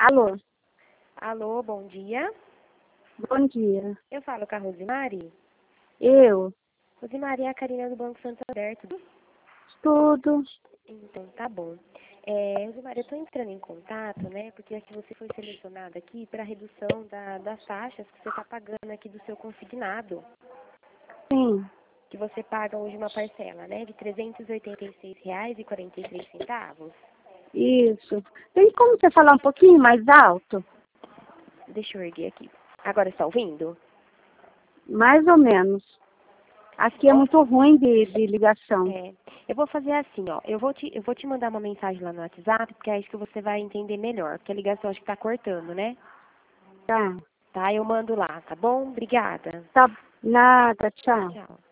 Alô, Alô, bom dia. bom dia. Eu falo com a Rosimari. Eu Rosimari é a Karina do Banco Santander, tudo? estudo. Então, tá bom. Rosimari, eu tô entrando em contato, né, porque aqui você foi selecionada aqui para redução das taxas que você está pagando aqui do seu consignado, Sim, que você paga hoje uma parcela, né, de R$ 386,43. isso. Tem como você falar um pouquinho mais alto? Deixa eu erguer aqui. Agora está ouvindo? Mais ou menos. Aqui é Ó, muito ruim de ligação. eu vou fazer assim, ó. Eu vou te mandar uma mensagem lá no WhatsApp, porque é isso que você vai entender melhor. Porque a ligação acho que tá cortando, né? Tá. Tá, eu mando lá, tá bom? Obrigada. Tá. Nada, tchau. Tchau.